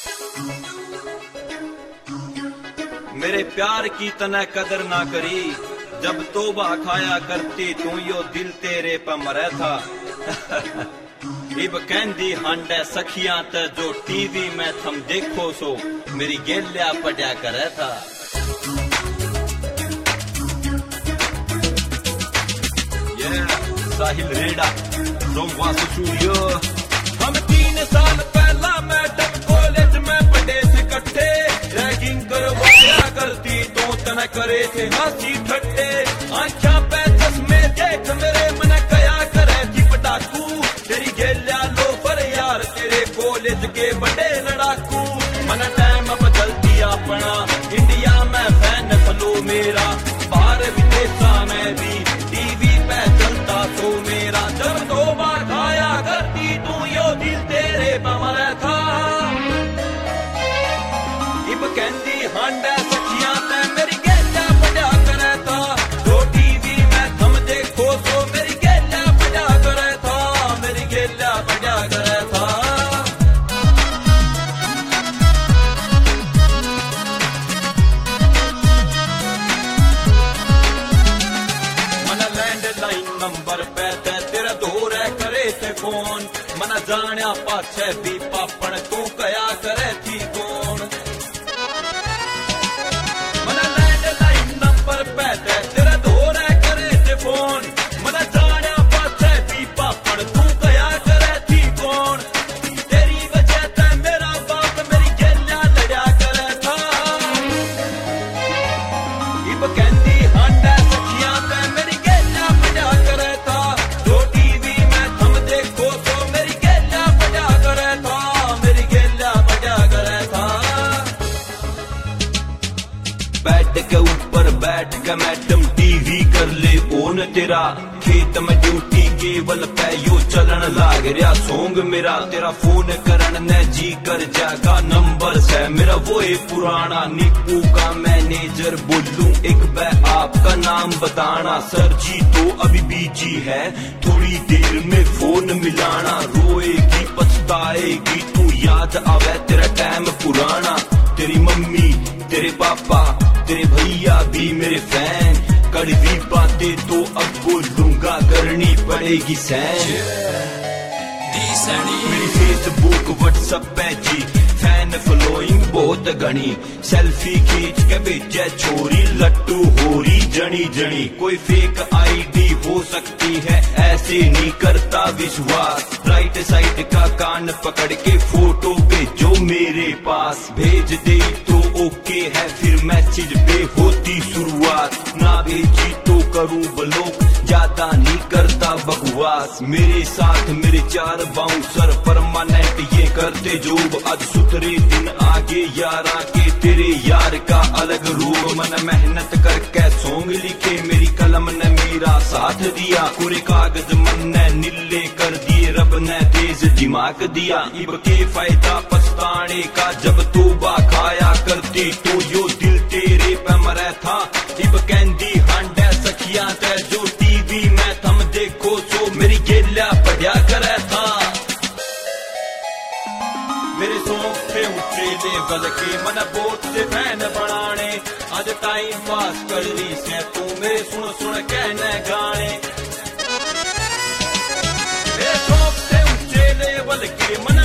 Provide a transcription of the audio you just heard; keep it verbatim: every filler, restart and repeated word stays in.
मेरे प्यार की तना कदर ना करी, जब तोबा खाया करती तू यो दिल तेरे पर मरे था। इब कहंदी हांडे सखियां ते जो टीवी में थम देखो सो मेरी गेल्या पड़ा करे था। yeah, साहिल रेडा रोमवा स्टूडियो। हम तीन साल पहला मैडम कॉलेज में पढ़े थे इकट्ठे, रैगिंग करवाया करती तो तना करे थे हंसी ठट्टे। आँखा पे चश्मे देख मेरे मन कया करे थी पटाकू, तेरी गेल्या लो पर यार तेरे कॉलेज के बड़े लड़ाकू। मन टाइम बदल दिया अपना, इंडिया में फैन फलो मेरा, बाहर विदेशा में भी टीवी पे चलता तो मेरा। जब तोबा खाया करती तू यो दिल तेरे पे मरा था। इब कहंदी हांडे सखियां ते मेरी गेल्या बजा करे था, जो टीवी में थम देखो तो मेरी गेल्या बजा करे था, मेरी गेल्या बजा करे था। मन लैंडलाइन नंबर पे ते तेरा दौर करे थे फोन, मन जानिया पाछे भी पापण तू कया करे थी कौन। मन लैंडलाइन नंबर पे ते तेरा दौर करे थे फोन, मन जानिया पाछे भी पापण तू कया करे थी कौन। तेरी वजह ते मेरा बाप मेरी गेल्या लड़ा करे था। इब कहंदी हांडे सखियां ते मेरी गेल्या बजा करे था, जो टीवी में थम देखो तो मेरी गेल्या बजा करे था, मेरी गेल्या बजा करे था। बेड के ऊपर बैठ के मैडम टीवी कर ले ओन तेरा, खेत में ड्यूटी केवल पे यो चलन लाग रहा सॉन्ग मेरा। तेरा फोन करन ने जी कर जागा नंबर से मेरा वो पुराना, निप्पू का मैनेजर बोलूं एक बे आपका नाम बताना। सर जी तो अभी बीजी है, थोड़ी देर में फोन मिलाना। रोएगी पछताएगी तू याद आवे तेरा टाइम पुराना। तेरी मम्मी तेरे पापा तेरे भैया भी मेरे फैन, कड़वी बातें तो अब बोलूंगा करनी पड़ेगी सैन। मेरी फेसबुक व्हाट्सएप पे जी फैन फॉलोइंग बहुत घनी, सेल्फी खींच के भेजे छोरी लट्टू होरी जनी जनी। कोई फेक आईडी हो सकती है ऐसे नहीं करता विश्वास, राइट साइड का कान पकड़ के फोटो भेजो मेरे पास। भेज दे तो ओके है फिर मैसेज पे होती शुरुआत, ना भेजी तो करूं ब्लॉक, ज्यादा नहीं करता बकवास। मेरे साथ मेरे चार बाउंसर परमानेंट ये करते जोब, आज सुथरे दिन आगे यारा के तेरे यार का अलग रूप। मन मेहनत करके सॉन्ग लिखे मेरी कलम ने मेरा साथ दिया, पूरे कागज मन ने नीले कर दिए रब ने तेज दिमाग दिया। इब के फायदा पछताने का जब तोबा खाया करती तो यो दिल तेरे पे मरा था। इब कहंदी हांडे सखियां ते जो टीवी में थम देखो सो मेरी गेल्या पढ़िया करे था। मेरे शौक थे ऊंचे लेवल के मन बहुत से फैन बनाने, आज टाइम पास कर ली से तू मेरे सुन सुन कहने गाने। मेरे शौक थे ऊंचे लेवल के मन